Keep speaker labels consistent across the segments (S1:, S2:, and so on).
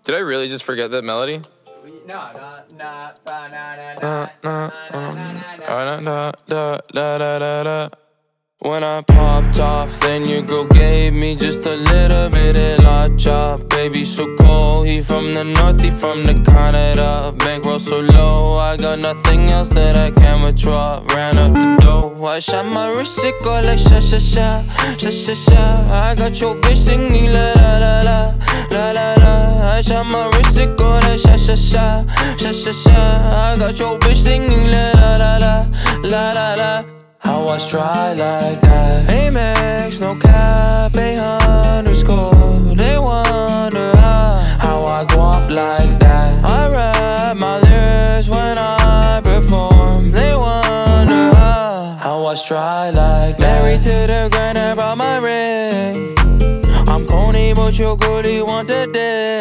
S1: Did I really just forget that melody?
S2: No.
S3: When I popped off, then your girl gave me just a little bit of la chop. Baby so cold, he from the north, he from the Canada. Bankroll so low, I got nothing else that I can withdraw. Ran up the dough, I shot my wrist, it go like sha sha sha, sha sha sha. I got your bitch singing la la la la, la la la. I shot my wrist, it go like sha sha sha, sha sha sha. I got your bitch singing la la la la, la la la. How I try like that? Amex, no cap, 800 They wonder how I go up like that. I rap my lyrics when I perform. They wonder how I try like that. Married to the grind, I brought my ring. I'm corny, but your girlie want the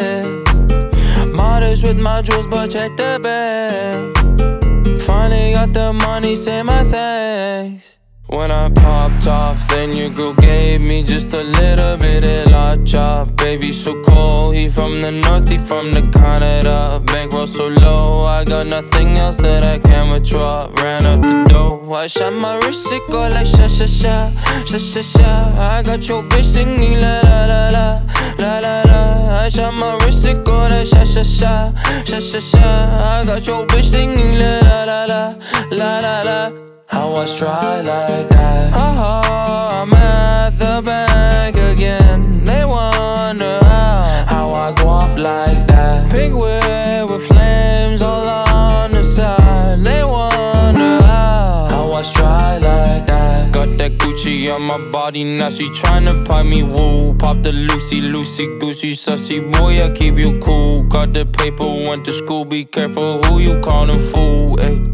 S3: dick. Modest with my jewels, but check the bag. Finally got the money, say my thanks. When I popped off, then your girl gave me just a little bit of la chop. Baby so cold, he from the north, he from the Canada. Bankroll so low, I got nothing else that I can withdraw. Ran up the dough, I shot my wrist, it go like sha sha sha, sha sha sha. I got your bitch singing la la la la, la la la. I shot my wrist, it go like sha sha sha, sha sha sha. I got your bitch singing la la la la, la la la. How I try like that? I'm at the bank again. They wonder how I go up like that. Pink whip with flames all on the side. They wonder how I try like that. Got that Gucci on my body, now she tryna pipe me woo. Pop the Lucy, goosey, sussy boy, I keep you cool. Got the paper, went to school, be careful who you callin' fool.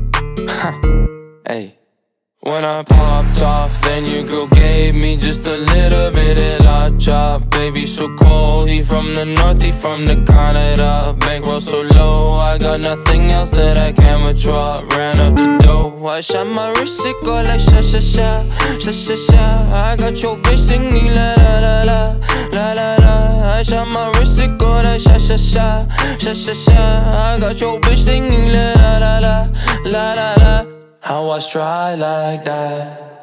S3: Ayy, ayy. When I popped off, then your girl gave me just a little bit of la chop. Baby so cold, he from the north, he from the Canada. Bankroll so low, I got nothing else that I can withdraw. Ran up the dough, I shot my wrist, it go like sha sha sha, sha sha sha. I got your bitch singing la la la la, la la la. I shot my wrist, it go like sha sha sha, sha sha sha. I got your bitch singing la la la la, la la la. How I try like that?